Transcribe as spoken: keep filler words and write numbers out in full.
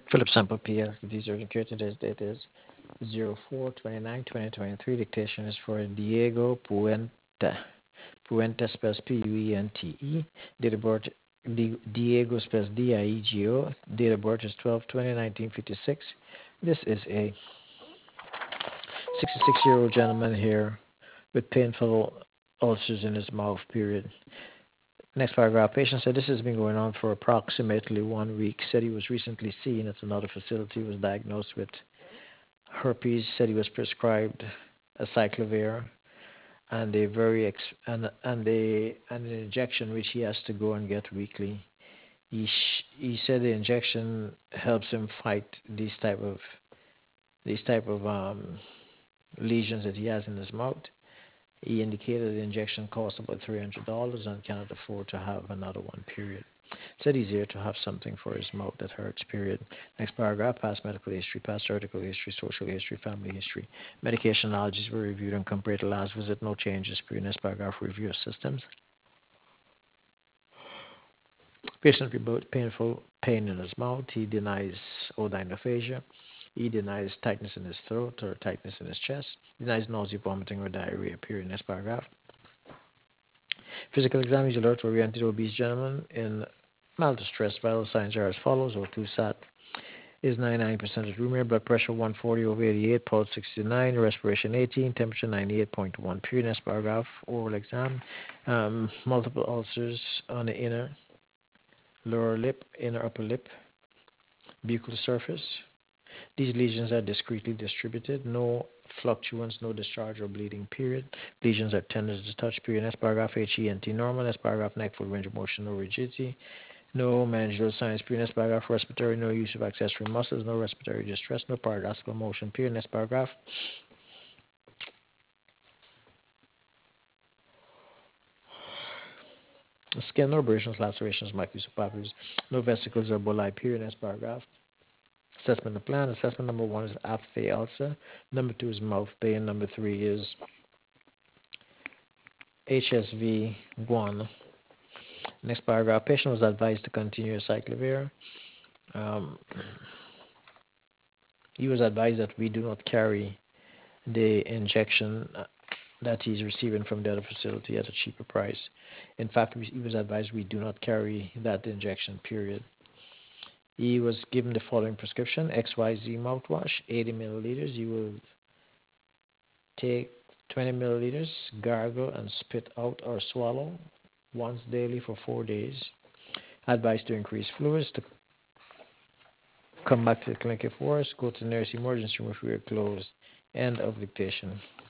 Philip Sample P L. These are indicated. Today's date is zero four twenty-nine twenty twenty-three. Dictation is for Diego Puente. Puente spells P U E N T E. Date of birth, Di- Diego spells D I E G O. Date of birth is twelve twenty nineteen fifty-six. This is a sixty-six-year-old gentleman here with painful ulcers in his mouth, period. Next paragraph. Patient said this has been going on for approximately one week. Said he was recently seen at another facility. Was diagnosed with herpes. Said he was prescribed acyclovir and a very ex- and and a and an injection which he has to go and get weekly. He sh- he said the injection helps him fight these type of these type of um, lesions that he has in his mouth. He indicated the injection costs about three hundred dollars and cannot afford to have another one. Period. Said he's here to have something for his mouth that hurts. Period. Next paragraph: past medical history, past article history, social history, family history. Medication allergies were reviewed and compared to last visit. No changes. Period. Next paragraph: review of systems. Patient reports painful pain in his mouth. He denies odynophagia. He denies tightness in his throat or tightness in his chest. He denies nausea, vomiting, or diarrhea. Period. Next paragraph. Physical exam is alert oriented obese gentleman in mild distress. Vital signs are as follows: O two sat is ninety-nine percent of room air, blood pressure one forty over eighty-eight, pulse sixty-nine, respiration eighteen, temperature ninety-eight point one. Period. Next paragraph. Oral exam. Um, multiple ulcers on the inner lower lip, inner upper lip, buccal surface. These lesions are discretely distributed. No fluctuance, no discharge or bleeding. Period. Lesions are tender to touch. Period. Next paragraph. H E N T normal. Next paragraph. Neck, full range of motion, no rigidity. No manageable signs. Period. Next paragraph. Respiratory. No use of accessory muscles. No respiratory distress. No paradoxical motion. Period. Next paragraph. Skin, no abrasions, lacerations, micros, or papules. No vesicles or bulli. Period. Next paragraph. Assessment of plan. Assessment number one is apathy ulcer. Number two is mouth pain. Number three is H S V one. Next paragraph. Patient was advised to continue acyclovir. Um, he was advised that we do not carry the injection uh, that he's receiving from the other facility at a cheaper price. In fact, we, he was advised we do not carry that injection, period. He was given the following prescription: X Y Z mouthwash, eighty milliliters. You will take twenty milliliters, gargle and spit out or swallow once daily for four days. Advised to increase fluids, to come back to the clinic if worse, go to the nearest emergency room if we are closed. End of dictation.